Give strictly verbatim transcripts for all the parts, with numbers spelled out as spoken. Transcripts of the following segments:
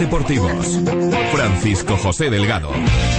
deportivos. Francisco José Delgado.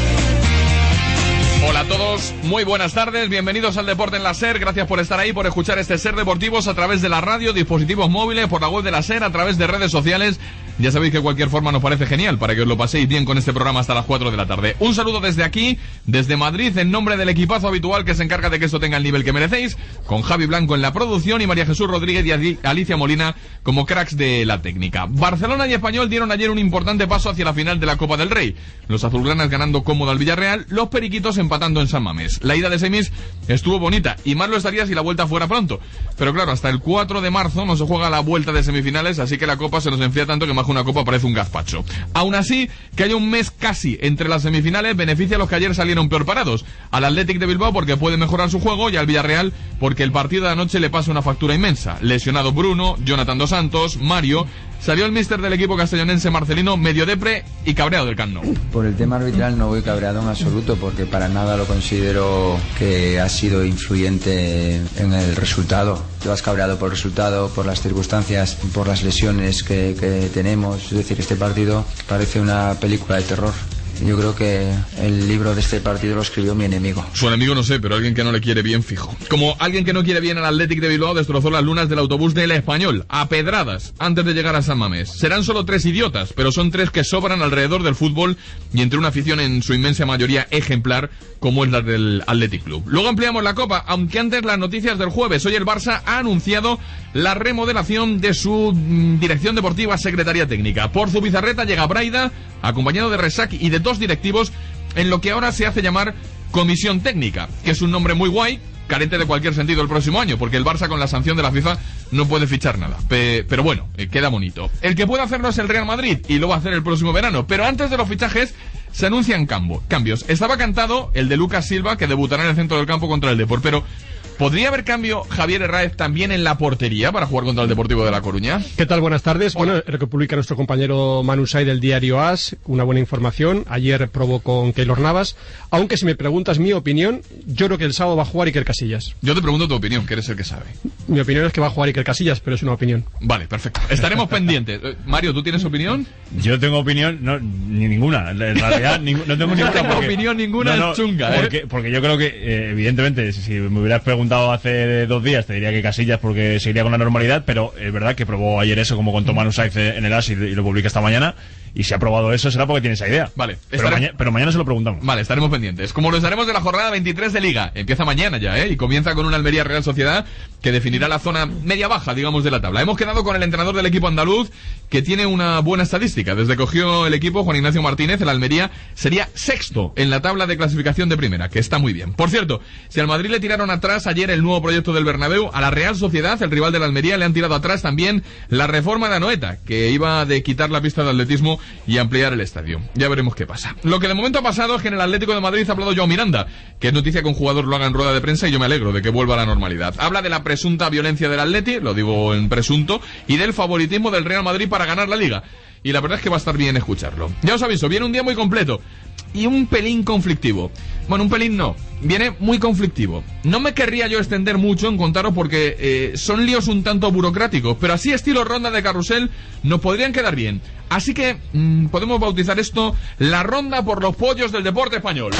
Hola a todos, muy buenas tardes, bienvenidos al Deporte en la SER, gracias por estar ahí, por escuchar este SER Deportivos a través de la radio, dispositivos móviles, por la web de la SER, a través de redes sociales. Ya sabéis que cualquier forma nos parece genial para que os lo paséis bien con este programa hasta las cuatro de la tarde. Un saludo desde aquí, desde Madrid, en nombre del equipazo habitual que se encarga de que esto tenga el nivel que merecéis, con Javi Blanco en la producción y María Jesús Rodríguez y Alicia Molina como cracks de la técnica. Barcelona y Español dieron ayer un importante paso hacia la final de la Copa del Rey. Los azulgranas ganando cómodo al Villarreal, los periquitos empatando en San Mamés. La ida de semis estuvo bonita y más lo estaría si la vuelta fuera pronto. Pero claro, hasta el cuatro de marzo no se juega la vuelta de semifinales, así que la Copa se nos enfría tanto que más que una Copa parece un gazpacho. Aún así, que haya un mes casi entre las semifinales beneficia a los que ayer salieron peor parados. Al Athletic de Bilbao porque puede mejorar su juego y al Villarreal porque el partido de anoche le pasa una factura inmensa. Lesionado Bruno, Jonathan Dos Santos, Mario. Salió el míster del equipo castellonense Marcelino medio depre y cabreado del Camp Nou. Por el tema arbitral no voy cabreado en absoluto porque para nada lo considero que ha sido influyente en el resultado. Tú has cabreado por el resultado, por las circunstancias, por las lesiones que, que tenemos. Es decir, este partido parece una película de terror. Yo creo que el libro de este partido lo escribió mi enemigo. Su enemigo no sé, pero alguien que no le quiere bien fijo. Como alguien que no quiere bien al Athletic de Bilbao destrozó las lunas del autobús del Español, a pedradas, antes de llegar a San Mamés. Serán solo tres idiotas, pero son tres que sobran alrededor del fútbol y entre una afición en su inmensa mayoría ejemplar, como es la del Athletic Club. Luego ampliamos la Copa, aunque antes las noticias del jueves. Hoy el Barça ha anunciado la remodelación de su mm, dirección deportiva, secretaría técnica. Por Zubizarreta llega Braida, acompañado de Resac y de dos directivos, en lo que ahora se hace llamar Comisión Técnica, que es un nombre muy guay, carente de cualquier sentido el próximo año, porque el Barça con la sanción de la FIFA no puede fichar nada. Pe- pero bueno, eh, queda bonito. El que puede hacerlo es el Real Madrid, y lo va a hacer el próximo verano. Pero antes de los fichajes, se anuncian cambo- cambios. Estaba cantado el de Lucas Silva, que debutará en el centro del campo contra el Depor, pero ¿podría haber cambio Javier Herráez también en la portería para jugar contra el Deportivo de La Coruña? ¿Qué tal? Buenas tardes. Hola. Bueno, lo que publica nuestro compañero Manu Say del diario AS, una buena información. Ayer probó con Keylor Navas. Aunque si me preguntas mi opinión, yo creo que el sábado va a jugar Iker Casillas. Yo te pregunto tu opinión, que eres el que sabe. Mi opinión es que va a jugar Iker Casillas, pero es una opinión. Vale, perfecto. Estaremos pendientes. Eh, Mario, ¿tú tienes opinión? Yo tengo opinión, no, ni ninguna. En realidad, ni, no tengo No ninguna. tengo porque, opinión ninguna, no, no, es chunga, ¿eh? Porque, porque yo creo que, eh, evidentemente, si, si me hubieras preguntado hace dos días, te diría que Casillas porque seguiría con la normalidad, pero es verdad que probó ayer eso, como contó Manu Saiz en el A S y, y lo publica esta mañana. Y si ha probado eso será porque tiene esa idea. Vale. Pero, Estaré... maña, pero mañana se lo preguntamos. Vale, estaremos pendientes. Como lo estaremos de la jornada veintitrés de Liga. Empieza mañana ya, ¿eh? Y comienza con una Almería Real Sociedad que definirá la zona media-baja, digamos, de la tabla. Hemos quedado con el entrenador del equipo andaluz, que tiene una buena estadística. Desde que cogió el equipo, Juan Ignacio Martínez, el Almería sería sexto en la tabla de clasificación de primera, que está muy bien. Por cierto, si al Madrid le tiraron atrás ayer el nuevo proyecto del Bernabéu, a la Real Sociedad, el rival de la Almería, le han tirado atrás también la reforma de Anoeta, que iba de quitar la pista de atletismo y ampliar el estadio. Ya veremos qué pasa. Lo que de momento ha pasado es que en el Atlético de Madrid ha hablado Joao Miranda, que es noticia que un jugador lo haga en rueda de prensa, y yo me alegro de que vuelva a la normalidad. Habla de la presunta violencia del Atleti, lo digo en presunto, y del favoritismo del Real Madrid para ganar la Liga. Y la verdad es que va a estar bien escucharlo. Ya os aviso, viene un día muy completo y un pelín conflictivo. Bueno, un pelín no, viene muy conflictivo. No me querría yo extender mucho en contaros porque eh, son líos un tanto burocráticos, pero así estilo ronda de carrusel nos podrían quedar bien. Así que mmm, podemos bautizar esto la ronda por los pollos del deporte español.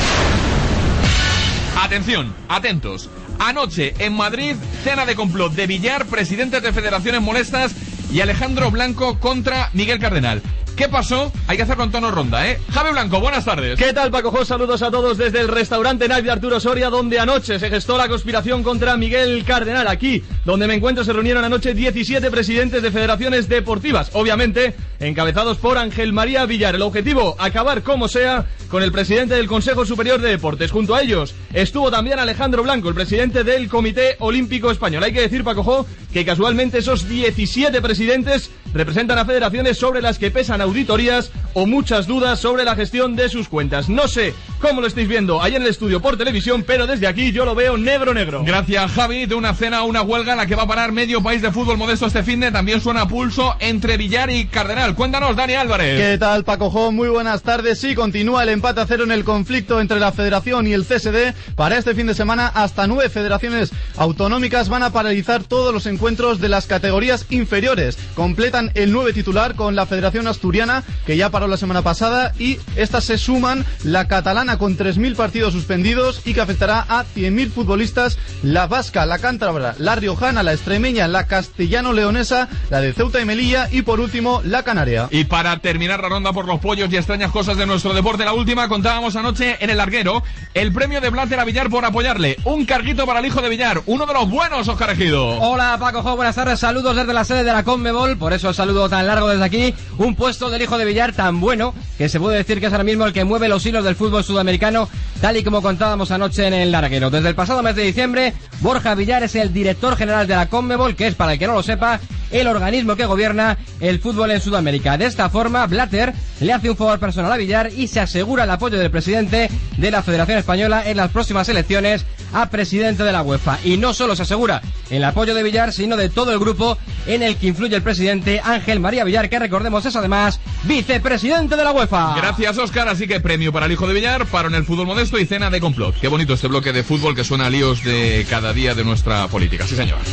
Atención, atentos. Anoche en Madrid, cena de complot de Villar, presidentes de federaciones molestas y Alejandro Blanco contra Miguel Cardenal. ¿Qué pasó? Hay que hacerlo en tono ronda, ¿eh? Javi Blanco, buenas tardes. ¿Qué tal, Paco Jos? Saludos a todos desde el restaurante Night de Arturo Soria, donde anoche se gestó la conspiración contra Miguel Cardenal. Aquí, donde me encuentro, se reunieron anoche diecisiete presidentes de federaciones deportivas, obviamente encabezados por Ángel María Villar. El objetivo, acabar como sea con el presidente del Consejo Superior de Deportes. Junto a ellos estuvo también Alejandro Blanco, el presidente del Comité Olímpico Español. Hay que decir, Paco Jo, que casualmente esos diecisiete presidentes representan a federaciones sobre las que pesan auditorías o muchas dudas sobre la gestión de sus cuentas. No sé cómo lo estáis viendo ahí en el estudio por televisión, pero desde aquí yo lo veo negro negro. Gracias, Javi. De una cena a una huelga en la que va a parar medio país de fútbol modesto este finde, también suena pulso entre Villar y Cardenal. Cuéntanos, Dani Álvarez. ¿Qué tal, Paco Jo? Muy buenas tardes. Sí, continúa el empate a cero en el conflicto entre la Federación y el C S D. Para este fin de semana, hasta nueve federaciones autonómicas van a paralizar todos los encuentros de las categorías inferiores. Completan el nueve titular con la Federación Asturiana asturiana, que ya paró la semana pasada, y estas se suman la catalana con tres mil partidos suspendidos y que afectará a cien mil futbolistas, la vasca, la cántabra, la riojana, la extremeña, la castellano-leonesa, la de Ceuta y Melilla y por último la canaria. Y para terminar la ronda por los pollos y extrañas cosas de nuestro deporte, la última, contábamos anoche en el larguero el premio de Blatter a Villar por apoyarle. Un carguito para el hijo de Villar, uno de los buenos, Óscar Ejido. Hola Paco Jo, buenas tardes, saludos desde la sede de la Conmebol, por eso el saludo tan largo desde aquí. Un puesto del hijo de Villar tan bueno que se puede decir que es ahora mismo el que mueve los hilos del fútbol sudamericano, tal y como contábamos anoche en el larguero. Desde el pasado mes de diciembre, Borja Villar es el director general de la Conmebol, que es, para el que no lo sepa, el organismo que gobierna el fútbol en Sudamérica. De esta forma, Blatter le hace un favor personal a Villar y se asegura el apoyo del presidente de la Federación Española en las próximas elecciones a presidente de la UEFA. Y no solo se asegura el apoyo de Villar, sino de todo el grupo en el que influye el presidente Ángel María Villar, que recordemos es además vicepresidente de la UEFA. Gracias, Óscar. Así que premio para el hijo de Villar, paro en el fútbol modesto y cena de complot. Qué bonito este bloque de fútbol que suena a líos de cada día de nuestra política. Sí, señor.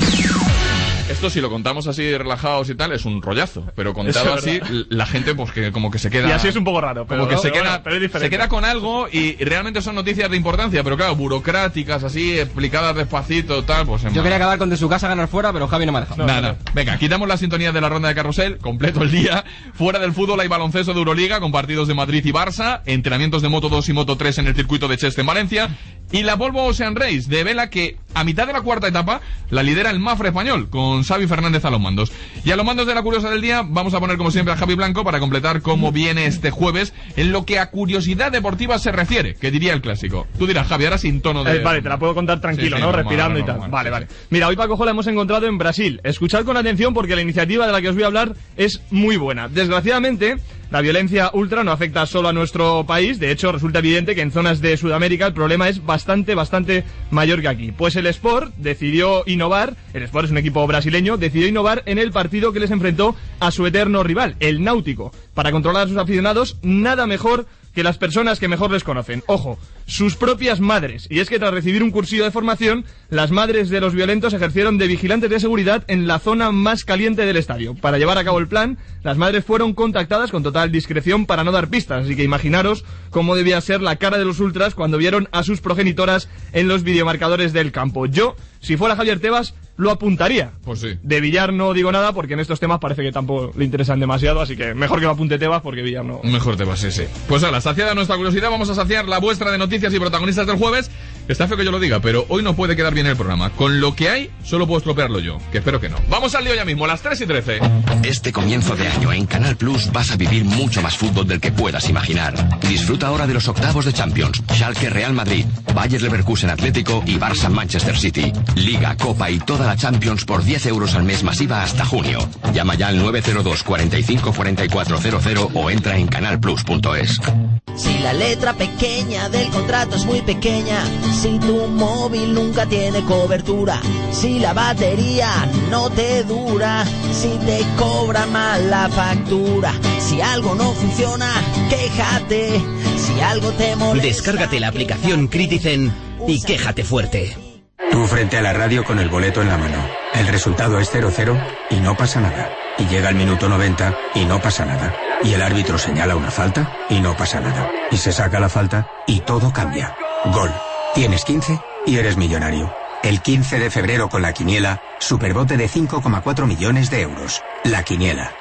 Esto, si lo contamos así relajados y tal, es un rollazo, pero contado así, la gente pues que como que se queda... Y así es un poco raro, pero, como que no, se, pero queda, bueno, pero es diferente. se queda con algo y realmente son noticias de importancia, pero claro, burocráticas, así, explicadas despacito, tal, pues... Yo quería acabar con de su casa ganar fuera, pero Javi no me ha dejado. No, Nada, no. Venga, quitamos la sintonía de la ronda de carrusel, completo el día. Fuera del fútbol hay baloncesto de Euroliga, con partidos de Madrid y Barça, entrenamientos de Moto dos y Moto tres en el circuito de Cheste en Valencia, y la Volvo Ocean Race de vela, que a mitad de la cuarta etapa la lidera el Mafre español, con Xavi Fernández a los mandos. Y a los mandos de la curiosa del día vamos a poner como siempre a Javi Blanco para completar cómo viene este jueves en lo que a curiosidad deportiva se refiere, que diría el clásico. Tú dirás, Javi, ahora sin tono de... Eh, vale, te la puedo contar tranquilo, sí, sí, ¿no? Normal, Respirando normal, y tal. normal, vale, sí, vale. sí. Mira, hoy Paco Jo la hemos encontrado en Brasil. Escuchad con atención porque la iniciativa de la que os voy a hablar es muy buena. Desgraciadamente, la violencia ultra no afecta solo a nuestro país. De hecho, resulta evidente que en zonas de Sudamérica el problema es bastante, bastante mayor que aquí. Pues el Sport decidió innovar, el Sport es un equipo brasileño, decidió innovar en el partido que les enfrentó a su eterno rival, el Náutico. Para controlar a sus aficionados, nada mejor que las personas que mejor les conocen. Ojo, sus propias madres. Y es que tras recibir un cursillo de formación, las madres de los violentos ejercieron de vigilantes de seguridad en la zona más caliente del estadio. Para llevar a cabo el plan, las madres fueron contactadas con total discreción para no dar pistas. Así que imaginaros cómo debía ser la cara de los ultras cuando vieron a sus progenitoras en los videomarcadores del campo. Yo, si fuera Javier Tebas, lo apuntaría. Pues sí. De Villar no digo nada porque en estos temas parece que tampoco le interesan demasiado, así que mejor que lo apunte Tebas porque Villar no... Mejor Tebas, sí, sí. Pues ahora, saciada nuestra curiosidad, vamos a saciar la vuestra de noticias y protagonistas del jueves. Está feo que yo lo diga, pero hoy no puede quedar bien el programa. Con lo que hay, solo puedo estropearlo yo, que espero que no. Vamos al lío ya mismo, a las tres y trece. Este comienzo de año en Canal Plus vas a vivir mucho más fútbol del que puedas imaginar. Disfruta ahora de los octavos de Champions, Schalke Real Madrid, Bayer Leverkusen Atlético y Barça Manchester City. Liga, Copa y toda la Champions por diez euros al mes masiva hasta junio. Llama ya al nueve cero dos, cuarenta y cinco, cuarenta y cuatro cero cero o entra en canal plus punto es. Si la letra pequeña del contrato es muy pequeña, si tu móvil nunca tiene cobertura, si la batería no te dura, si te cobra mal la factura, si algo no funciona, quéjate, si algo te molesta... Descárgate la aplicación Critizen y quéjate fuerte. Tú frente a la radio con el boleto en la mano. El resultado es cero cero y no pasa nada. Y llega el minuto noventa y no pasa nada. Y el árbitro señala una falta y no pasa nada. Y se saca la falta y todo cambia. Gol. Tienes quince y eres millonario. El quince de febrero con la Quiniela, superbote de cinco coma cuatro millones de euros. La Quiniela.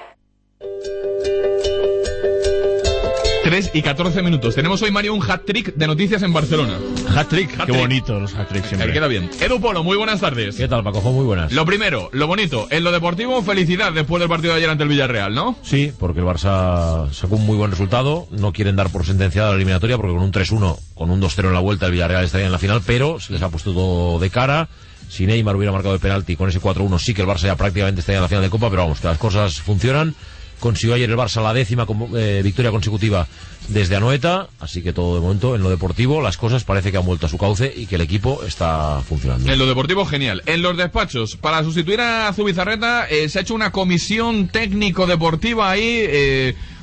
tres y catorce minutos. Tenemos hoy, Mario, un hat-trick de noticias en Barcelona. Hat-trick, hat qué bonito los hat-tricks siempre. Me queda bien. Edu Polo, muy buenas tardes. ¿Qué tal, Paco? Muy buenas. Lo primero, lo bonito, en lo deportivo, felicidad después del partido de ayer ante el Villarreal, ¿no? Sí, porque el Barça sacó un muy buen resultado. No quieren dar por sentenciada la eliminatoria porque con un tres uno, con un dos cero en la vuelta, el Villarreal estaría en la final, pero se les ha puesto todo de cara. Si Neymar hubiera marcado el penalti con ese cuatro uno, sí que el Barça ya prácticamente estaría en la final de Copa, pero vamos, que las cosas funcionan. Consiguió ayer el Barça la décima eh, victoria consecutiva desde Anoeta, así que todo de momento en lo deportivo las cosas parece que han vuelto a su cauce y que el equipo está funcionando. En lo deportivo genial. En los despachos, para sustituir a Zubizarreta eh, se ha hecho una comisión técnico-deportiva ahí, eh,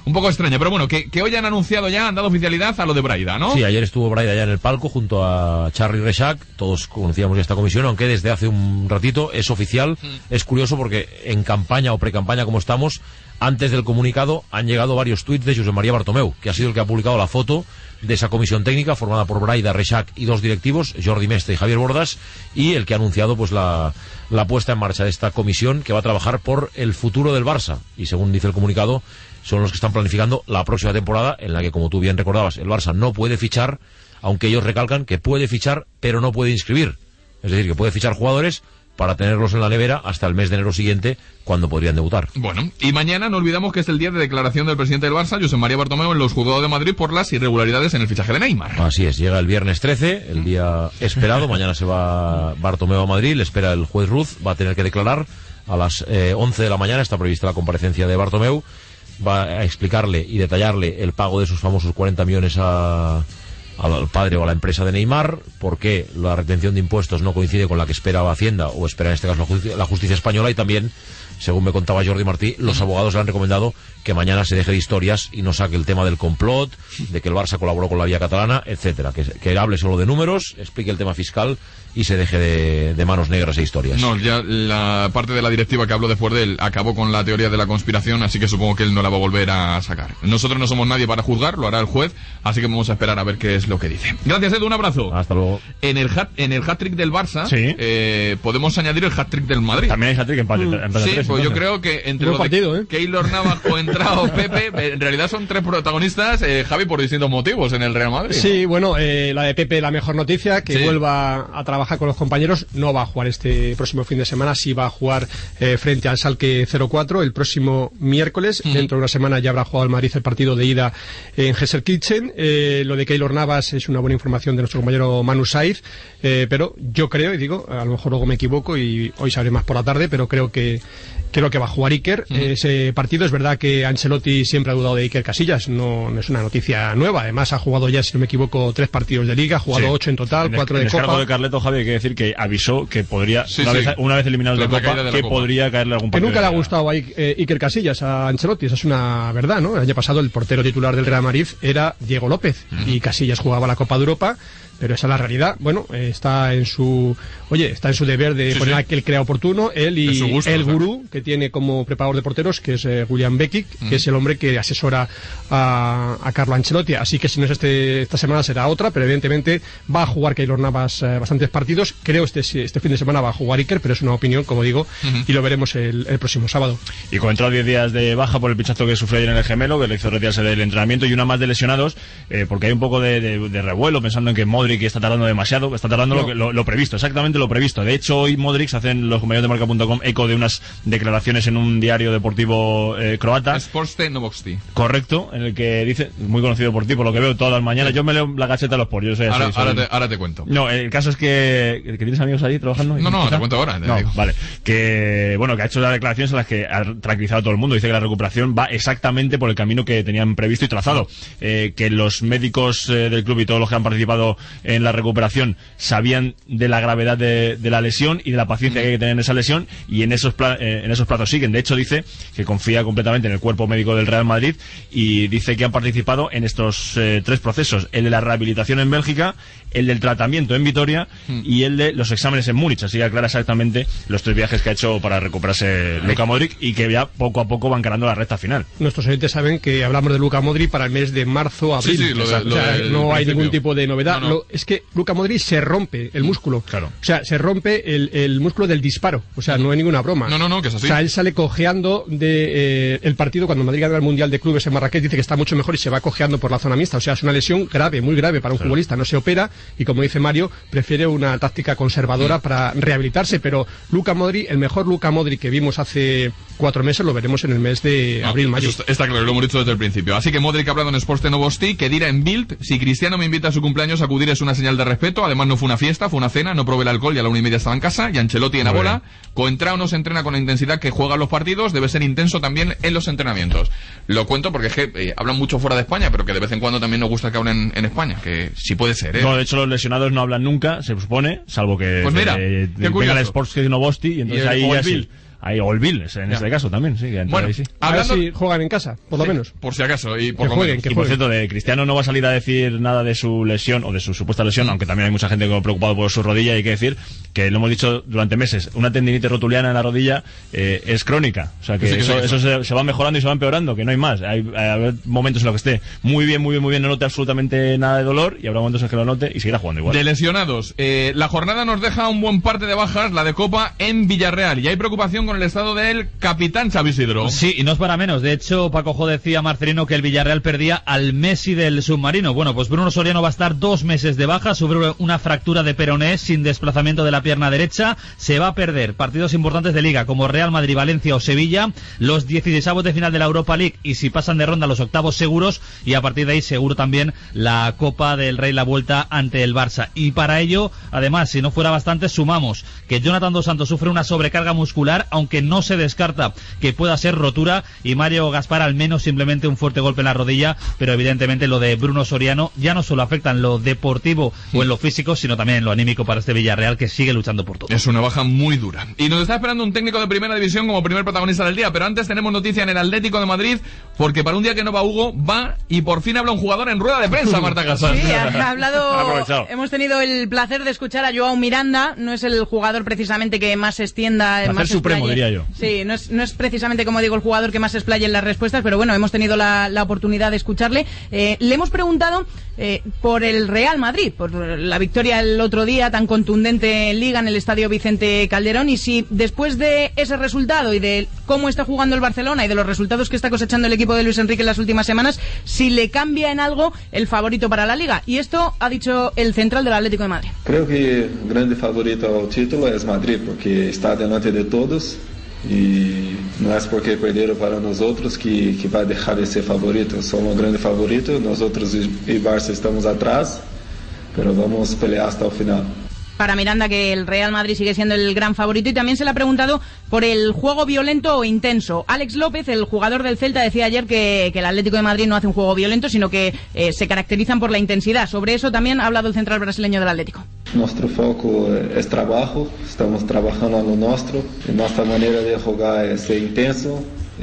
un poco extraña. Pero bueno, que, que hoy han anunciado ya, han dado oficialidad a lo de Braida, ¿no? Sí, ayer estuvo Braida ya en el palco junto a Charly Rexach, todos conocíamos ya esta comisión, aunque desde hace un ratito es oficial. Mm. Es curioso porque en campaña o pre-campaña como estamos, antes del comunicado han llegado varios tuits de Josep María Bartomeu, que ha sido el que ha publicado la foto de esa comisión técnica formada por Braida, Rexach y dos directivos, Jordi Mestre y Javier Bordas, y el que ha anunciado pues la, la puesta en marcha de esta comisión que va a trabajar por el futuro del Barça. Y según dice el comunicado, son los que están planificando la próxima temporada, en la que, como tú bien recordabas, el Barça no puede fichar, aunque ellos recalcan que puede fichar, pero no puede inscribir. Es decir, que puede fichar jugadores para tenerlos en la nevera hasta el mes de enero siguiente, cuando podrían debutar. Bueno, y mañana no olvidamos que es el día de declaración del presidente del Barça, Josep María Bartomeu, en los juzgados de Madrid por las irregularidades en el fichaje de Neymar. Así es, llega el viernes trece, el día esperado. Mañana se va Bartomeu a Madrid, le espera el juez Ruz, va a tener que declarar a las eh, once de la mañana, está prevista la comparecencia de Bartomeu, va a explicarle y detallarle el pago de esos famosos cuarenta millones a... al padre o a la empresa de Neymar, por qué la retención de impuestos no coincide con la que esperaba Hacienda o espera en este caso la justicia, la justicia española, y también, según me contaba Jordi Martí, los abogados le han recomendado que mañana se deje de historias y no saque el tema del complot, de que el Barça colaboró con la vía catalana, etcétera, que, que hable solo de números, explique el tema fiscal y se deje de, de manos negras e historias. No, ya la parte de la directiva que habló después de él acabó con la teoría de la conspiración, así que supongo que él no la va a volver a sacar. Nosotros no somos nadie para juzgar, lo hará el juez, así que vamos a esperar a ver qué es lo que dice. Gracias, Edu, un abrazo. Hasta luego. En el hat, en el hat-trick del Barça, sí. eh, podemos añadir el hat-trick del Madrid. También hay hat-trick empate. Mm. empate sí, tres, pues yo entonces. creo que entre los partido, de ¿eh? Keylor Navas, Coentrao, Pepe, en realidad son tres protagonistas, eh, Javi, por distintos motivos en el Real Madrid. Sí, ¿no? Bueno, eh, la de Pepe, la mejor noticia, que sí. vuelva a trabajar con los compañeros. No va a jugar este próximo fin de semana, sí va a jugar eh, frente al Schalke cero cuatro el próximo miércoles. Uh-huh. Dentro de una semana ya habrá jugado el Madrid el partido de ida en Gelsenkirchen. Eh, lo de Keylor Navas es una buena información de nuestro compañero Manu Saiz, eh, pero yo creo, y digo, a lo mejor luego me equivoco y hoy sabré más por la tarde, pero creo que creo que va a jugar Iker. Uh-huh. Ese partido, es verdad que Ancelotti siempre ha dudado de Iker Casillas, no, no es una noticia nueva, además ha jugado ya, si no me equivoco, tres partidos de Liga, ha jugado sí. ocho en total, en el, cuatro de en Copa. En el cargo de Carleto, Javi, hay que decir que avisó que podría, sí, una, sí. Vez, una vez eliminados de Copa, de que Copa. podría caerle algún partido. Que nunca le ha gustado a Iker Casillas, a Ancelotti, esa es una verdad, ¿no? El año pasado el portero titular del Real Madrid era Diego López, uh-huh. y Casillas jugaba la Copa de Europa. Pero esa es la realidad. Bueno, eh, está en su oye, está en su deber de sí, poner sí. aquel crea oportuno, él y gusto, el gurú que tiene como preparador de porteros, que es eh, William Bekic, mm. que es el hombre que asesora a, a Carlo Ancelotti. Así que si no es este esta semana será otra, pero evidentemente va a jugar Keylor Navas eh, bastantes partidos. Creo este este fin de semana va a jugar Iker, pero es una opinión, como digo, mm-hmm. y lo veremos el, el próximo sábado. Y con entrado diez días de baja por el pinchazo que sufrió ayer en el gemelo, que le hizo retirarse del entrenamiento, y una más de lesionados, eh, porque hay un poco de, de, de revuelo pensando en que Modric que está tardando demasiado, está tardando no. lo, que, lo, lo previsto, exactamente lo previsto. De hecho, hoy Modric, hacen los compañeros de marca punto com eco de unas declaraciones en un diario deportivo eh, croata. Sportste Novosti. Correcto, en el que dice, muy conocido por ti, por lo que veo todas las mañanas. Sí. Yo me leo la gacheta de los por, yo soy así. Ahora, soy... ahora, te, ahora te cuento. No, el caso es que, que tienes amigos allí trabajando. No, no, ¿quizá? Te cuento ahora. Te no, digo. Vale. Que, bueno, que ha hecho las declaraciones en las que ha tranquilizado a todo el mundo. Dice que la recuperación va exactamente por el camino que tenían previsto y trazado. Eh, que los médicos eh, del club y todos los que han participado en la recuperación sabían de la gravedad de, de la lesión y de la paciencia que hay que tener en esa lesión, y en esos pla- eh, en esos plazos siguen. De hecho, dice que confía completamente en el cuerpo médico del Real Madrid, y dice que han participado en estos eh, tres procesos: el de la rehabilitación en Bélgica, el del tratamiento en Vitoria mm. y el de los exámenes en Múnich. Así que aclara exactamente los tres viajes que ha hecho para recuperarse Luka Modric, y que ya poco a poco va encarando la recta final. Nuestros oyentes saben que hablamos de Luka Modric para el mes de marzo, abril. Sí, sí, lo de, o sea, lo de, no hay principio. ningún tipo de novedad. No, no. Lo, es que Luka Modric se rompe el músculo. Claro. O sea, se rompe el, el músculo del disparo. O sea, no hay ninguna broma. No, no, no, que es así. O sea, él sale cojeando de eh, el partido cuando Madrid gana el Mundial de Clubes en Marrakech, dice que está mucho mejor y se va cojeando por la zona mixta. O sea, es una lesión grave, muy grave para un claro. futbolista. No se opera y, como dice Mario, prefiere una táctica conservadora mm. para rehabilitarse. Pero Luka Modric, el mejor Luka Modric que vimos hace cuatro meses, lo veremos en el mes de no, abril-mayo. Está, está claro, lo hemos dicho desde el principio. Así que Modric ha hablado en Sportste Novosti, que dirá en Bild: si Cristiano me invita a su cumpleaños, acudir es una señal de respeto. Además, no fue una fiesta, fue una cena, no probé el alcohol y a la una y media estaba en casa. Y Ancelotti en la bola. Coentrao no se entrena con la intensidad que juega los partidos, debe ser intenso también en los entrenamientos. Lo cuento porque es que eh, hablan mucho fuera de España, pero que de vez en cuando también nos gusta que hablen en España, que sí puede ser, ¿eh? No, de hecho los lesionados no hablan nunca, se supone, salvo que pues mira, eh, venga el Sportske Novosti, y entonces y ahí ya sí. ahí, o el Vilnes en Ya. este caso también, sí. Que Bueno, ahí sí. A ver hablando... si juegan en casa, por lo Sí, menos. por si acaso, y por Que lo jueguen, menos. que Y por jueguen. cierto, de Cristiano no va a salir a decir nada de su lesión o de su supuesta lesión, aunque también hay mucha gente como preocupado por su rodilla. Y hay que decir que lo hemos dicho durante meses, una tendinitis rotuliana en la rodilla eh, es crónica. O sea que Sí, sí, eso, sí, sí. eso se, se va mejorando y se va empeorando, que no hay más. Hay, hay haber momentos en los que esté muy bien, muy bien, muy bien, no note absolutamente nada de dolor, y habrá momentos en que lo note y seguirá jugando igual. De lesionados, eh, la jornada nos deja un buen parte de bajas, la de Copa en Villarreal, y hay preocupación con el estado del capitán Xavi Isidro. Sí, y no es para menos. De hecho, Paco Jo decía, Marcelino, que el Villarreal perdía al Messi del submarino. Bueno, pues Bruno Soriano va a estar dos meses de baja, sufre una fractura de peroné sin desplazamiento de la pierna derecha. Se va a perder partidos importantes de Liga, como Real Madrid, Valencia o Sevilla, los dieciseisavos de final de la Europa League, y si pasan de ronda los octavos seguros, y a partir de ahí seguro también la Copa del Rey, la vuelta ante el Barça. Y para ello, además, si no fuera bastante, sumamos que Jonathan Dos Santos sufre una sobrecarga muscular, aunque no se descarta que pueda ser rotura, y Mario Gaspar al menos simplemente un fuerte golpe en la rodilla, pero evidentemente lo de Bruno Soriano ya no solo afecta en lo deportivo o en lo físico, sino también en lo anímico para este Villarreal, que sigue luchando por todo. Es una baja muy dura. Y nos está esperando un técnico de primera división como primer protagonista del día, pero antes tenemos noticia en el Atlético de Madrid, porque para un día que no va Hugo, va y por fin habla un jugador en rueda de prensa, Marta Casas. Sí, ha hablado, Han aprovechado. hemos tenido el placer de escuchar a Joao Miranda, no es el jugador precisamente que más se extienda, Placer más supremo, explaye. diría yo. Sí, no es, no es precisamente, como digo, el jugador que más se explaye en las respuestas, pero bueno, hemos tenido la, la oportunidad de escucharle. Eh, le hemos preguntado eh, por el Real Madrid, por la victoria el otro día tan contundente en Liga en el Estadio Vicente Calderón, y si después de ese resultado y de cómo está jugando el Barcelona y de los resultados que está cosechando el equipo de Luis Enrique en las últimas semanas, si le cambia en algo el favorito para la Liga. Y esto ha dicho el central del Atlético de Madrid. Creo que el grande favorito al título es Madrid, porque está delante de todos y no es porque perdieron para nosotros que, que va a dejar de ser favorito. Somos grande favorito, nosotros y Barça estamos atrás, pero vamos a pelear hasta el final. Para Miranda, que el Real Madrid sigue siendo el gran favorito, y también se le ha preguntado por el juego violento o intenso. Alex López, el jugador del Celta, decía ayer que, que el Atlético de Madrid no hace un juego violento, sino que eh, se caracterizan por la intensidad. Sobre eso también ha hablado el central brasileño del Atlético. Nuestro foco es trabajo, estamos trabajando a lo nuestro, y nuestra manera de jugar es ser intenso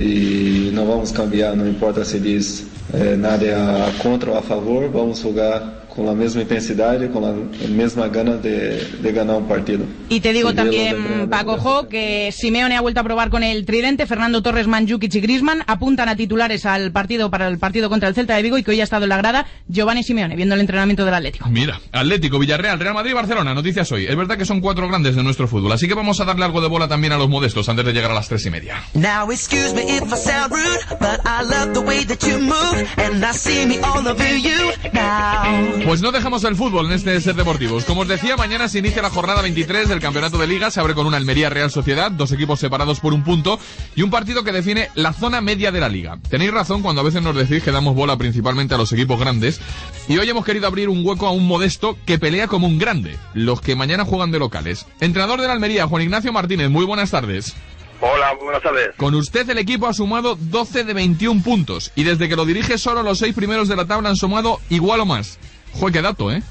y no vamos a cambiar, no importa si dice eh, nada a contra o a favor, vamos a jugar con la misma intensidad y con la misma gana de, de ganar un partido. Y te digo Sí, también, Paco Jo, que Simeone ha vuelto a probar con el tridente. Fernando Torres, Mandžukić y Griezmann apuntan a titulares al partido para el partido contra el Celta de Vigo, y que hoy ha estado en la grada Giovanni Simeone viendo el entrenamiento del Atlético. Mira, Atlético, Villarreal, Real Madrid, Barcelona, noticias hoy. Es verdad que son cuatro grandes de nuestro fútbol, así que vamos a darle algo de bola también a los modestos antes de llegar a las tres y media. Now excuse me if I sound rude, but I love the way that you move, and I see me all over you now. Pues no dejamos el fútbol en este Ser Deportivos. Como os decía, mañana se inicia la jornada veintitrés del Campeonato de Liga. Se abre con una Almería Real Sociedad, dos equipos separados por un punto, y un partido que define la zona media de la Liga. Tenéis razón cuando a veces nos decís que damos bola principalmente a los equipos grandes, y hoy hemos querido abrir un hueco a un modesto que pelea como un grande, los que mañana juegan de locales. Entrenador de la Almería, Juan Ignacio Martínez, muy buenas tardes. Hola, muy buenas tardes. Con usted el equipo ha sumado doce de veintiún puntos, y desde que lo dirige solo los seis primeros de la tabla han sumado igual o más. Jue, qué dato, ¿eh?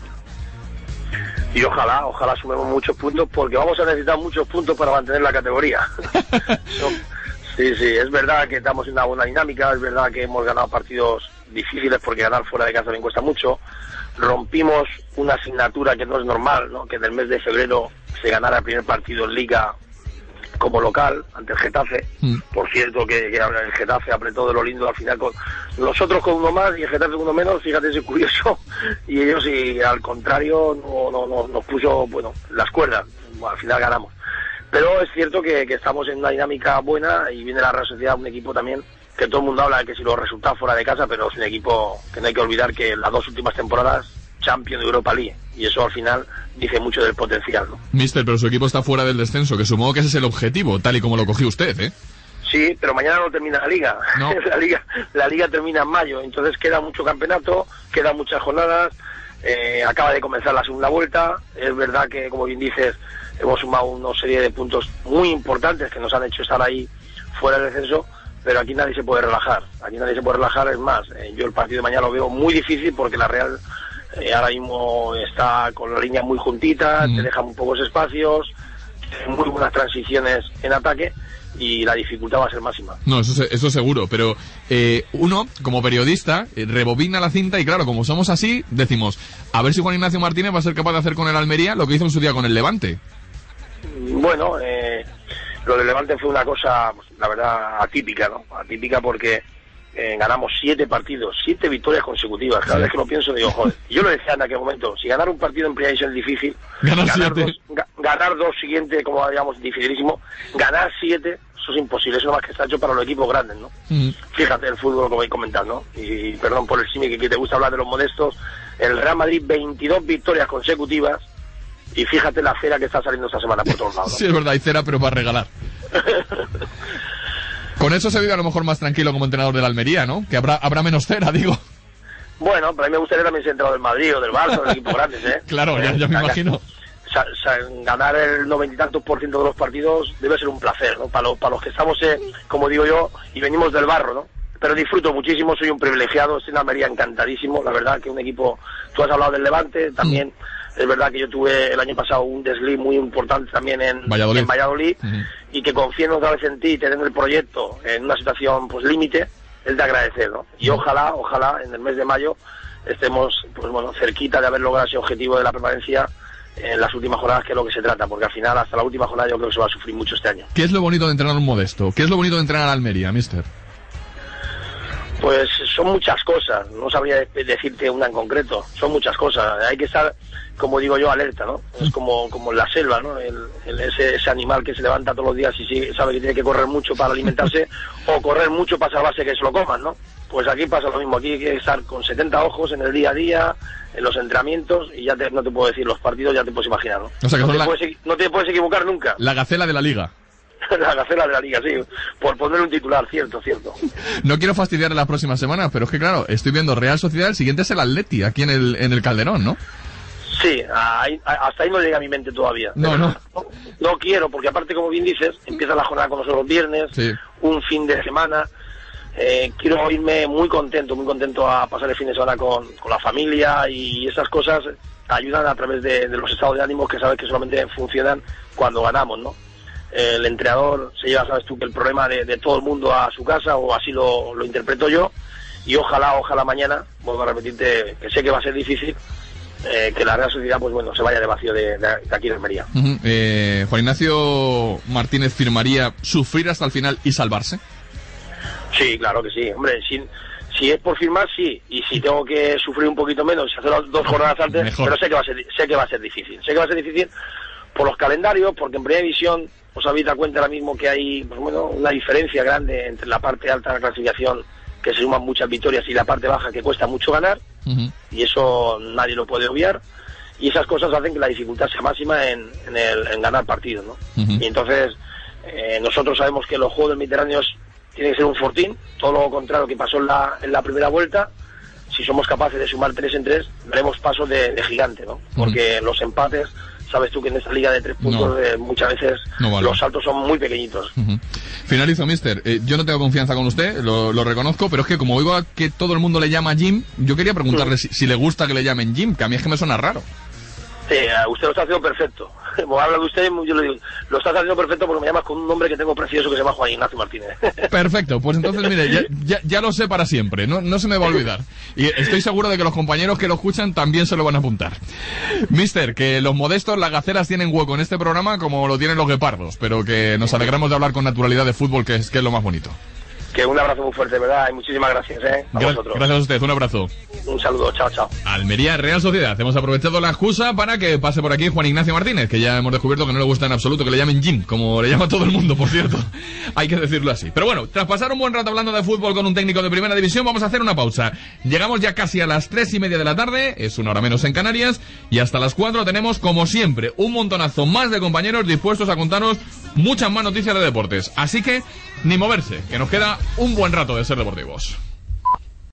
Y ojalá, ojalá sumemos muchos puntos, porque vamos a necesitar muchos puntos para mantener la categoría. No, sí, sí, es verdad que estamos en una buena dinámica, es verdad que hemos ganado partidos difíciles, porque ganar fuera de casa también cuesta mucho. Rompimos una asignatura que no es normal, ¿no? Que en el mes de febrero se ganara el primer partido en Liga como local ante el Getafe. Mm. Por cierto que, que el Getafe apretó de lo lindo al final, con nosotros con uno más y el Getafe con uno menos. Fíjate, es curioso, y ellos, y al contrario, no, no, no nos puso, bueno, las cuerdas. Bueno, al final ganamos, pero es cierto que, que estamos en una dinámica buena, y viene la Real Sociedad, un equipo también que todo el mundo habla de que si los resultados fuera de casa, pero es un equipo que no hay que olvidar que en las dos últimas temporadas Champions de Europa League, y eso al final dice mucho del potencial, ¿no? Mister, pero su equipo está fuera del descenso, que supongo que ese es el objetivo, tal y como lo cogió usted, ¿eh? Sí, pero mañana no termina la Liga. No. la liga la liga termina en mayo, entonces queda mucho campeonato, quedan muchas jornadas, eh, acaba de comenzar la segunda vuelta. Es verdad que, como bien dices, hemos sumado una serie de puntos muy importantes que nos han hecho estar ahí fuera del descenso, pero aquí nadie se puede relajar, aquí nadie se puede relajar. Es más, eh, yo el partido de mañana lo veo muy difícil, porque la Real Eh, ahora mismo está con la línea muy juntita, mm. te deja muy pocos espacios, muy buenas transiciones en ataque y la dificultad va a ser máxima. No, eso, eso seguro, pero eh, uno, como periodista, eh, rebobina la cinta y claro, como somos así, decimos, a ver si Juan Ignacio Martínez va a ser capaz de hacer con el Almería lo que hizo en su día con el Levante. Bueno, eh, lo del Levante fue una cosa, pues, la verdad, atípica, ¿no? Atípica porque eh, ganamos siete partidos, siete victorias consecutivas. Cada sí. vez que lo pienso digo, joder, yo lo decía en aquel momento, si ganar un partido en Primera División es difícil, ganar, ganar, siete. Dos, ga, ganar dos siguientes, como digamos, dificilísimo, ganar siete, eso es imposible, eso es más que está hecho para los equipos grandes, ¿no? Mm. Fíjate el fútbol como voy comentando, ¿no? Y, y perdón por el símil que te gusta hablar de los modestos, el Real Madrid veintidós victorias consecutivas, y fíjate la cera que está saliendo esta semana por todos lados, ¿no? Sí, es verdad, hay cera, pero para regalar. Con eso se vive a lo mejor más tranquilo como entrenador de la Almería, ¿no? Que habrá habrá menos cera, digo. Bueno, pero a mí me gustaría también ser entrenador del Madrid o del Barça, de equipos grandes, ¿eh? Claro, ya, ya me imagino. Sa, sa, ganar el noventa y tantos por ciento de los partidos debe ser un placer, ¿no? Para, lo, para los que estamos, eh, como digo yo, y venimos del barro, ¿no? Pero disfruto muchísimo, soy un privilegiado, estoy en Almería encantadísimo, la verdad que un equipo, tú has hablado del Levante, también mm. es verdad que yo tuve el año pasado un desliz muy importante también en Valladolid, en Valladolid mm-hmm. y que confíen otra vez en ti, teniendo el proyecto en una situación pues límite, es de agradecer, ¿no? Y ojalá, ojalá en el mes de mayo estemos pues bueno cerquita de haber logrado ese objetivo de la permanencia en las últimas jornadas, que es lo que se trata, porque al final hasta la última jornada yo creo que se va a sufrir mucho este año. ¿Qué es lo bonito de entrenar un modesto? ¿Qué es lo bonito de entrenar a Almería, mister? Pues son muchas cosas, no sabría decirte una en concreto, son muchas cosas, hay que estar, como digo yo, alerta, ¿no? Es como como en la selva, ¿no? El, el, ese, ese animal que se levanta todos los días y sí, sabe que tiene que correr mucho para alimentarse o correr mucho para salvarse que se lo coman, ¿no? Pues aquí pasa lo mismo, aquí hay que estar con setenta ojos en el día a día, en los entrenamientos, y ya te, no te puedo decir, los partidos ya te puedes imaginar, ¿no? O sea, que no, te la... puedes, no te puedes equivocar nunca. La gacela de la liga. La gacela de la liga, sí, por poner un titular, cierto, cierto. No quiero fastidiar en las próximas semanas, pero es que claro, estoy viendo Real Sociedad, el siguiente es el Atleti, aquí en el, en el Calderón, ¿no? Sí, ahí, hasta ahí no llega a mi mente todavía. No, no. no. No quiero, porque aparte, como bien dices, empieza la jornada con nosotros los viernes, sí. un fin de semana. Eh, quiero irme muy contento, muy contento a pasar el fin de semana con, con la familia, y esas cosas ayudan a través de, de los estados de ánimo que sabes que solamente funcionan cuando ganamos, ¿no? El entrenador se lleva, sabes tú, que el problema de, de todo el mundo a su casa, o así lo, lo interpreto yo, y ojalá, ojalá mañana, vuelvo a repetirte, que sé que va a ser difícil, eh, que la Real Sociedad, pues bueno, se vaya de vacío de, de, de aquí de Almería. Uh-huh. eh, Juan Ignacio Martínez firmaría sufrir hasta el final y salvarse. Sí, claro que sí, hombre, si, si es por firmar, sí, y si tengo que sufrir un poquito menos, hacer dos jornadas antes, Mejor. pero sé que va a ser, sé que va a ser difícil, sé que va a ser difícil por los calendarios, porque en Primera División os habéis dado cuenta ahora mismo que hay, pues bueno, una diferencia grande entre la parte alta de la clasificación, que se suman muchas victorias, y la parte baja, que cuesta mucho ganar, uh-huh. y eso nadie lo puede obviar, y esas cosas hacen que la dificultad sea máxima en, en, el, en ganar partidos, ¿no? Uh-huh. Y entonces, eh, nosotros sabemos que los Juegos del Mediterráneo tienen que ser un fortín, todo lo contrario que pasó en la, en la primera vuelta. Si somos capaces de sumar tres en tres, daremos pasos de, de gigante, ¿no? Porque uh-huh. los empates, sabes tú que en esta liga de tres puntos no. eh, muchas veces no vale. los saltos son muy pequeñitos. Uh-huh. Finalizo, mister. Eh, yo no tengo confianza con usted, lo, lo reconozco, pero es que como oigo a que todo el mundo le llama Jim, yo quería preguntarle uh-huh. si, si le gusta que le llamen Jim, que a mí es que me suena raro. Sí, usted lo está haciendo perfecto. Como habla de usted, yo le digo, lo estás haciendo perfecto porque me llamas con un nombre que tengo precioso que se llama Juan Ignacio Martínez. Perfecto, pues entonces mire, ya, ya, ya lo sé para siempre, no, no se me va a olvidar. Y estoy seguro de que los compañeros que lo escuchan también se lo van a apuntar. Mister, que los modestos, las gacelas tienen hueco en este programa como lo tienen los guepardos, pero que nos alegramos de hablar con naturalidad de fútbol, que es, que es lo más bonito. Que un abrazo muy fuerte, ¿verdad? Y muchísimas gracias, ¿eh? A Gra- vosotros. Gracias a usted, un abrazo. Un saludo, chao, chao. Almería, Real Sociedad. Hemos aprovechado la excusa para que pase por aquí Juan Ignacio Martínez, que ya hemos descubierto que no le gusta en absoluto que le llamen Jim, como le llama todo el mundo, por cierto. Hay que decirlo así. Pero bueno, tras pasar un buen rato hablando de fútbol con un técnico de Primera División, vamos a hacer una pausa. Llegamos ya casi a las tres y media de la tarde, es una hora menos en Canarias, y hasta las cuatro tenemos, como siempre, un montonazo más de compañeros dispuestos a contarnos muchas más noticias de deportes. Así que, ni moverse, que nos queda un buen rato de Ser Deportivos.